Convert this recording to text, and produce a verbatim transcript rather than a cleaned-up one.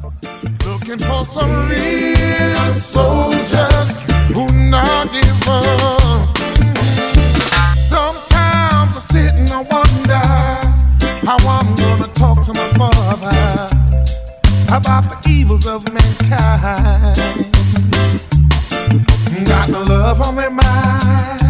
looking for some real soldiers who not give up. Sometimes I sit and I wonder how I'm gonna talk to my father about the evils of mankind. Got no love on their mind.